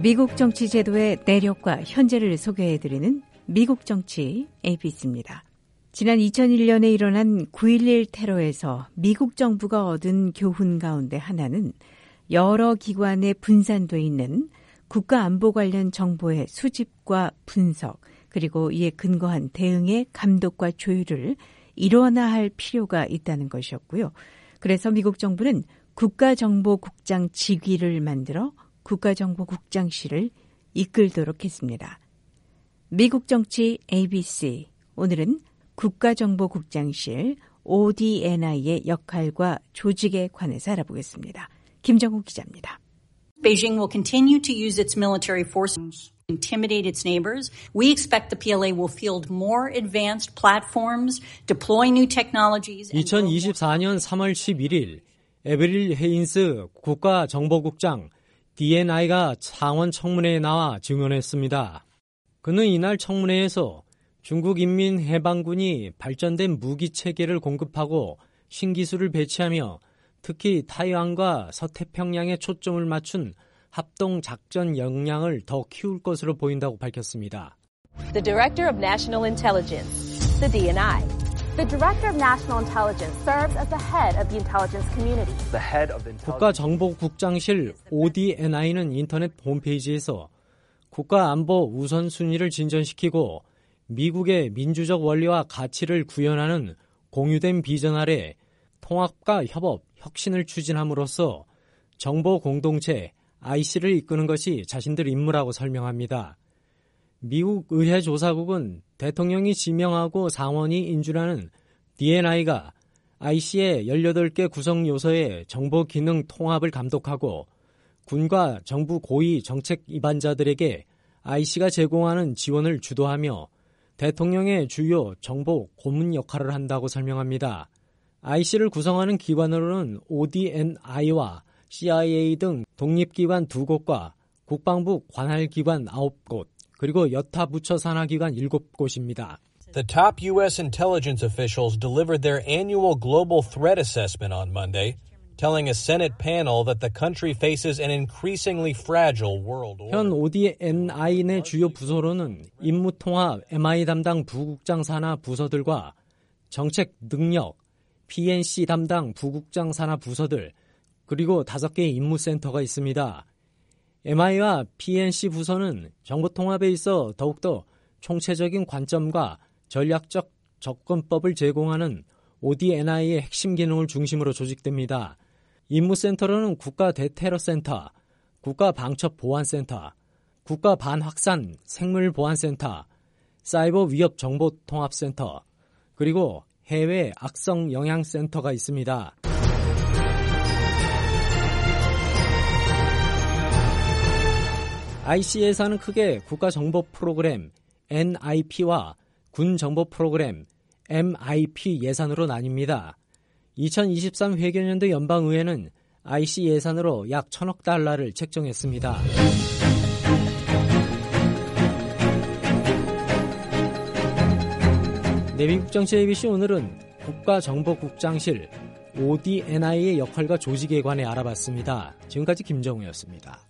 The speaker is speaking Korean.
미국 정치 제도의 내력과 현재를 소개해드리는 미국 정치 ABC입니다. 지난 2001년에 일어난 9.11 테러에서 미국 정부가 얻은 교훈 가운데 하나는 여러 기관에 분산돼 있는 국가안보 관련 정보의 수집과 분석, 그리고 이에 근거한 대응의 감독과 조율을 일원화할 필요가 있다는 것이었고요. 그래서 미국 정부는 국가정보국장 직위를 만들어 국가정보국장실을 이끌도록 했습니다. 미국 정치 ABC, 오늘은 국가정보국장실 ODNI의 역할과 조직에 관해서 알아보겠습니다. 김정우 기자입니다. Beijing will continue to use its military forces to intimidate its neighbors. We expect the PLA will field more advanced platforms, deploy new technologies. 2024년 3월 11일 에브릴 헤인스 국가정보국장 DNI가 상원 청문회에 나와 증언했습니다. 그는 이날 청문회에서 중국 인민해방군이 발전된 무기 체계를 공급하고 신기술을 배치하며 특히 타이완과 서태평양에 초점을 맞춘 합동작전 역량을 더 키울 것으로 보인다고 밝혔습니다. The Director of National Intelligence, the DNI. The Director of National Intelligence serves as the head of the intelligence community. The head of the 국가정보국장실 ODNI는 인터넷 홈페이지에서 국가안보 우선순위를 진전시키고 미국의 민주적 원리와 가치를 구현하는 공유된 비전 아래 통합과 협업, 혁신을 추진함으로써 정보 공동체 IC를 이끄는 것이 자신들 임무라고 설명합니다. 미국 의회조사국은 대통령이 지명하고 상원이 인준하는 DNI가 IC의 18개 구성 요소의 정보 기능 통합을 감독하고 군과 정부 고위 정책 입안자들에게 IC가 제공하는 지원을 주도하며 대통령의 주요 정보 고문 역할을 한다고 설명합니다. IC를 구성하는 기관으로는 ODNI와 CIA 등 독립기관 2곳과 국방부 관할기관 9곳, 그리고 여타 부처 산하기관 7곳입니다. The top U.S. intelligence officials delivered their annual global threat assessment on Monday, telling a Senate panel that the country faces an increasingly fragile world order. 현 ODNI 내 주요 부서로는 임무통합 MI 담당 부국장 산하 부서들과 정책 능력 PNC 담당 부국장 산하 부서들, 그리고 5개의 임무센터가 있습니다. MI와 PNC 부서는 정보통합에 있어 더욱더 총체적인 관점과 전략적 접근법을 제공하는 ODNI의 핵심 기능을 중심으로 조직됩니다. 임무센터로는 국가대테러센터, 국가방첩보안센터, 국가반확산 생물보안센터, 사이버 위협 정보통합센터, 그리고 해외 악성 영향센터가 있습니다. IC 예산은 크게 국가정보 프로그램 NIP와 군정보 프로그램 MIP 예산으로 나뉩니다. 2023 회계연도 연방의회는 IC 예산으로 약 1,000억 달러를 책정했습니다. 네, 미국 정치 ABC 오늘은 국가정보국장실 ODNI의 역할과 조직에 관해 알아봤습니다. 지금까지 김정우였습니다.